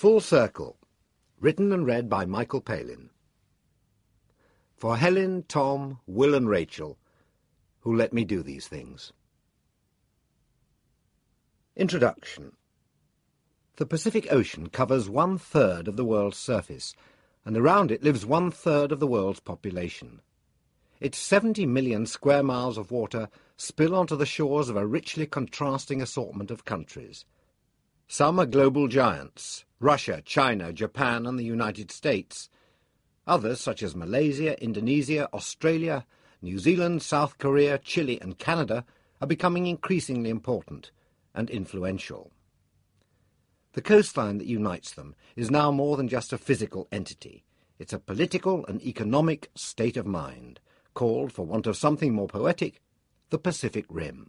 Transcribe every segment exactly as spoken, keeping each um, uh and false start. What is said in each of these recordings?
Full Circle, written and read by Michael Palin. For Helen, Tom, Will and Rachel, who let me do these things. Introduction. The Pacific Ocean covers one-third of the world's surface, and around it lives one-third of the world's population. Its seventy million square miles of water spill onto the shores of a richly contrasting assortment of countries. Some are global giants, Russia, China, Japan and the United States. Others, such as Malaysia, Indonesia, Australia, New Zealand, South Korea, Chile and Canada, are becoming increasingly important and influential. The coastline that unites them is now more than just a physical entity. It's a political and economic state of mind, called, for want of something more poetic, the Pacific Rim.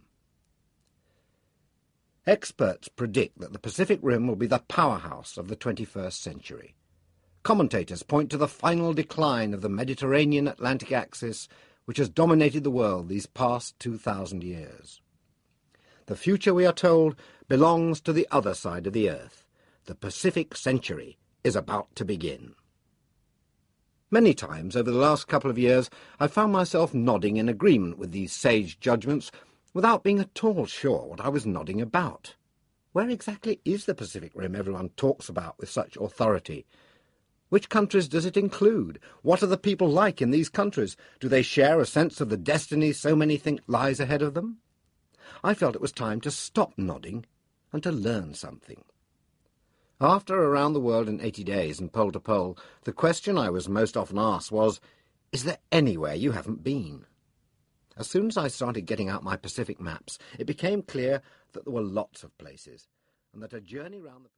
Experts predict that the Pacific Rim will be the powerhouse of the twenty-first century. Commentators point to the final decline of the Mediterranean-Atlantic axis, which has dominated the world these past two thousand years. The future, we are told, belongs to the other side of the earth. The Pacific century is about to begin. Many times over the last couple of years I found myself nodding in agreement with these sage judgments without being at all sure what I was nodding about. Where exactly is the Pacific Rim everyone talks about with such authority? Which countries does it include? What are the people like in these countries? Do they share a sense of the destiny so many think lies ahead of them? I felt it was time to stop nodding and to learn something. After Around the World in eighty days and Pole to Pole, the question I was most often asked was, is there anywhere you haven't been? As soon as I started getting out my Pacific maps, it became clear that there were lots of places, and that a journey round the